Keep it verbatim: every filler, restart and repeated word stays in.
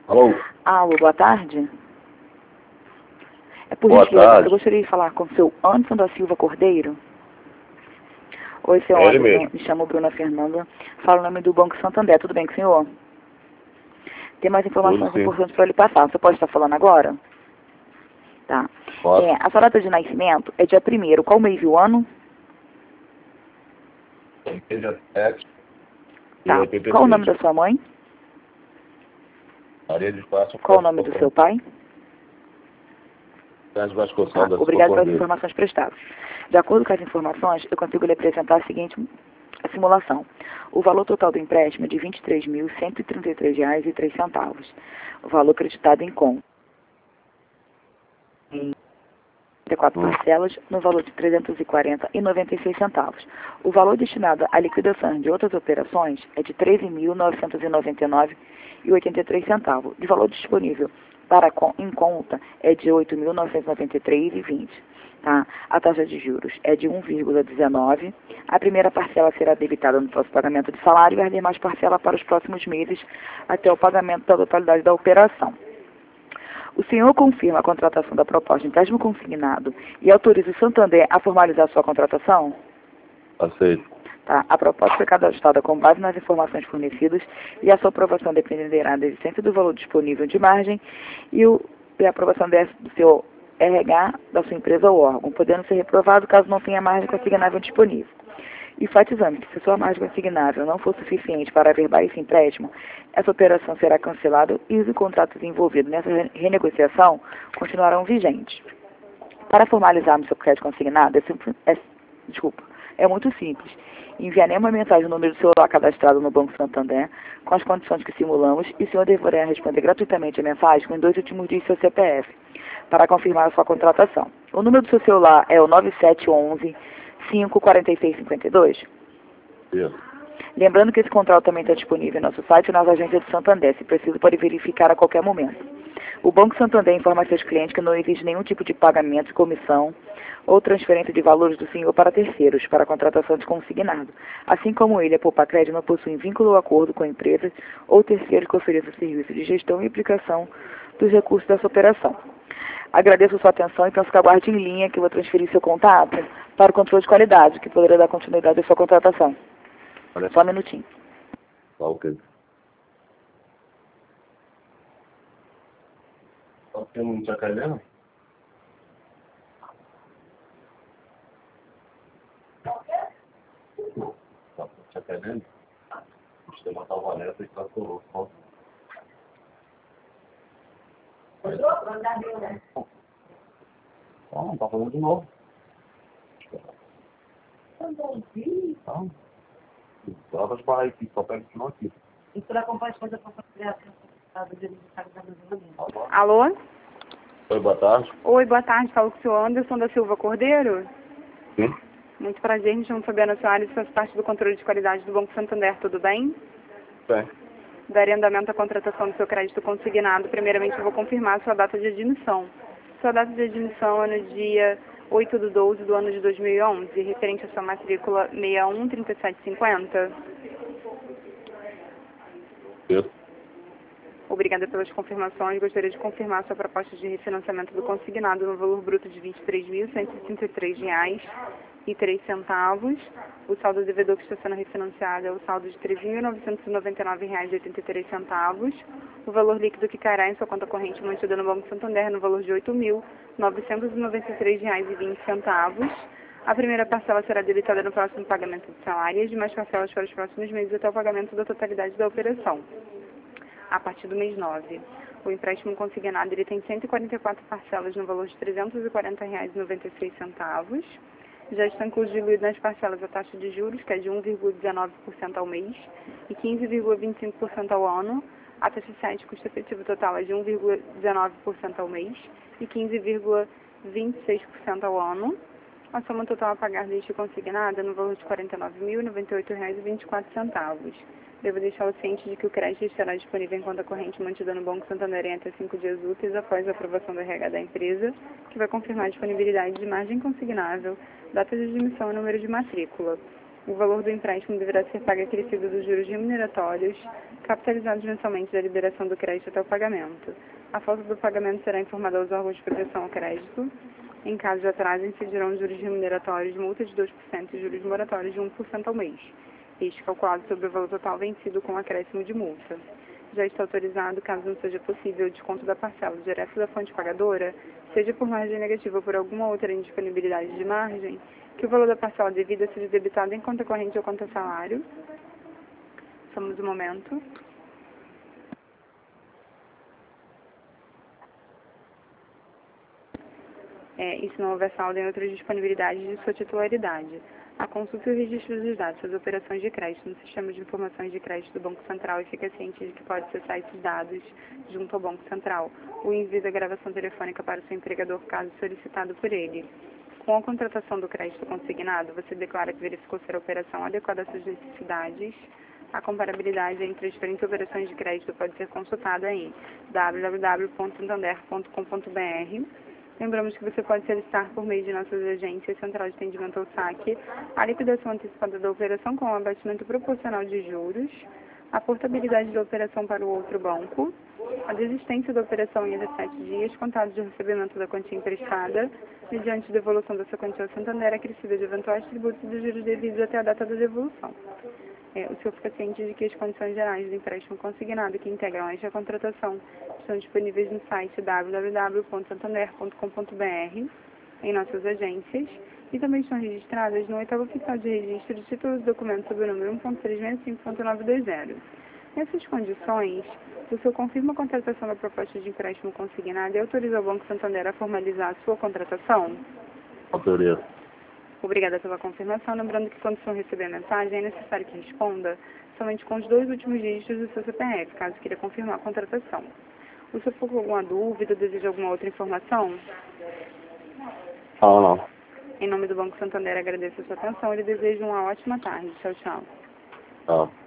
Alô? Alô, boa tarde. É por Boa gentileza, tarde. eu gostaria de falar com o seu Anderson da Silva Cordeiro. Oi, seu É ele Anderson, mesmo. me chamo Bruna Fernanda, falo o nome do Banco Santander, tudo bem com o senhor? Tem mais informações Tudo sim. importantes para lhe passar, você pode estar falando agora? Tá. Posso? É, a sua data de nascimento é dia primeiro, qual mês e o ano? Dia sete de Tá. oitenta e Qual o nome seis. da sua mãe? Maria de Fátima Qual o nome do seu pai? Sérgio Vasconcelos Tá. da Silva Obrigado pelas Cordeiro. informações prestadas. De acordo com as informações, eu consigo lhe apresentar a seguinte a simulação. O valor total do empréstimo é de vinte e três mil cento e trinta e três reais e três centavos. O valor acreditado em conta em trinta e quatro Hum. parcelas no valor de trezentos e quarenta reais e noventa e seis centavos. O valor destinado à liquidação de outras operações é de treze mil novecentos e noventa e nove reais e oitenta e três centavos. O valor disponível para con em conta é de oito mil novecentos e noventa e três reais e vinte centavos. Tá? A taxa de juros é de um vírgula dezenove. A primeira parcela será debitada no próximo pagamento de salário e as demais parcelas para os próximos meses até o pagamento da totalidade da operação. O senhor confirma a contratação da proposta de empréstimo consignado e autoriza o Santander a formalizar sua contratação? Aceito. Tá. A proposta foi cadastrada com base nas informações fornecidas e a sua aprovação dependerá da existência do valor disponível de margem e, o, e a aprovação desse, do seu R H, da sua empresa ou órgão, podendo ser reprovado caso não tenha margem consignável disponível. Enfatizando que se sua margem consignável não for suficiente para averbar esse empréstimo, essa operação será cancelada e os contratos envolvidos nessa renegociação continuarão vigentes. Para formalizarmos seu crédito consignado, é, simples, é, desculpa, é muito simples. Enviaremos uma mensagem no número do celular cadastrado no Banco Santander com as condições que simulamos e o senhor deverá responder gratuitamente a mensagem com os dois últimos dias do seu C P F para confirmar a sua contratação. O número do seu celular é o nove sete um um, cinco quatro seis cinco dois. Isso. Lembrando que esse contrato também está disponível no nosso site e nas agências de Santander. Se preciso, pode verificar a qualquer momento. O Banco Santander informa a seus clientes que não existe nenhum tipo de pagamento, comissão ou transferência de valores do senhor para terceiros, para a contratação de consignado. Assim como ele, a Poupa-Crédito não possui vínculo ou acordo com empresas ou terceiros que ofereçam serviço de gestão e aplicação dos recursos dessa operação. Agradeço a sua atenção e peço que aguarde em linha que eu vou transferir seu contato para o controle de qualidade, que poderá dar continuidade à sua contratação. Olha. Só um minutinho. Tá ok. Tá tendo um chacoalhão? Tá chacoalhando? Deixa eu matar o Valério e tá com o Não, tá falando de novo. Tá. Prova de barra aqui, só pega o aqui. Isso para comprar as coisas para fazer a de Alô? Oi, boa tarde. Oi, boa tarde. Falo com o senhor Anderson da Silva Cordeiro. Sim. Muito prazer, me chamo Fabiana Soares, faço parte do controle de qualidade do Banco Santander, tudo bem? Bem. Daria andamento à contratação do seu crédito consignado. Primeiramente, eu vou confirmar a sua data de admissão. Sua data de admissão é no dia oito de doze do ano de dois mil e onze, referente à sua matrícula seis um três sete cinco zero. Isso. Obrigada pelas confirmações. Gostaria de confirmar sua proposta de refinanciamento do consignado no valor bruto de vinte e três mil cento e trinta e três reais e três centavos. O saldo devedor que está sendo refinanciado é o saldo de treze mil novecentos e noventa e nove reais e oitenta e três centavos. O valor líquido que cairá em sua conta corrente mantida no Banco Santander é no valor de oito mil novecentos e noventa e três reais e vinte centavos. A primeira parcela será debitada no próximo pagamento de salário e as demais parcelas para os próximos meses até o pagamento da totalidade da operação, a partir do mês nove. O empréstimo consignado ele tem cento e quarenta e quatro parcelas no valor de trezentos e quarenta reais e noventa e seis centavos. Já estão incluídas nas parcelas a taxa de juros, que é de um vírgula dezenove por cento ao mês e quinze vírgula vinte e cinco por cento ao ano. A taxa de custo efetivo total é de um vírgula dezenove por cento ao mês e quinze vírgula vinte e seis por cento ao ano. A soma total a pagar deste consignado é no valor de quarenta e nove mil noventa e oito reais e vinte e quatro centavos. Devo deixá-lo ciente de que o crédito estará disponível em conta corrente mantida no Banco Santander em até cinco dias úteis após a aprovação do R H da empresa, que vai confirmar a disponibilidade de margem consignável, data de admissão e número de matrícula. O valor do empréstimo deverá ser pago acrescido dos juros remuneratórios, capitalizados mensalmente da liberação do crédito até o pagamento. A falta do pagamento será informada aos órgãos de proteção ao crédito. Em caso de atraso, incidirão juros remuneratórios, multa de dois por cento e juros moratórios de um por cento ao mês. Este calculado sobre o valor total vencido com acréscimo de multa. Já está autorizado, caso não seja possível, o desconto da parcela direto da fonte pagadora, seja por margem negativa ou por alguma outra indisponibilidade de margem, que o valor da parcela devida seja debitado em conta corrente ou conta salário. Somos um momento. É, e se não houver saldo em outras disponibilidades de sua titularidade. A consulta e o registro dos dados das operações de crédito no sistema de informações de crédito do Banco Central e fica ciente de que pode acessar esses dados junto ao Banco Central. O envio da gravação telefônica para o seu empregador, caso solicitado por ele. Com a contratação do crédito consignado, você declara que verificou ser a operação adequada às suas necessidades. A comparabilidade entre as diferentes operações de crédito pode ser consultada em w w w ponto santander ponto com ponto b r. Lembramos que você pode solicitar por meio de nossas agências, Central de Atendimento ao Saque, a liquidação antecipada da operação com um abatimento proporcional de juros, a portabilidade da operação para o outro banco, a desistência da operação em até sete dias, contados de recebimento da quantia emprestada, mediante devolução da sua quantia ao Santander, acrescida de eventuais tributos e dos juros devidos até a data da devolução. É, o senhor fica ciente de que as condições gerais do empréstimo consignado que integram esta contratação estão disponíveis no site w w w ponto santander ponto com ponto b r, em nossas agências, e também estão registradas no oitavo oficial de registro de títulos e documentos sob o número um ponto trezentos e sessenta e cinco ponto novecentos e vinte. Nessas condições, o senhor confirma a contratação da proposta de empréstimo consignado e autoriza o Banco Santander a formalizar a sua contratação? Autorizo. Obrigada pela confirmação. Lembrando que quando o senhor receber a mensagem, é necessário que responda somente com os dois últimos dígitos do seu C P F, caso queira confirmar a contratação. O senhor ficou com alguma dúvida, deseja alguma outra informação? Não, não. Em nome do Banco Santander, agradeço a sua atenção e lhe desejo uma ótima tarde. Tchau, tchau. Não.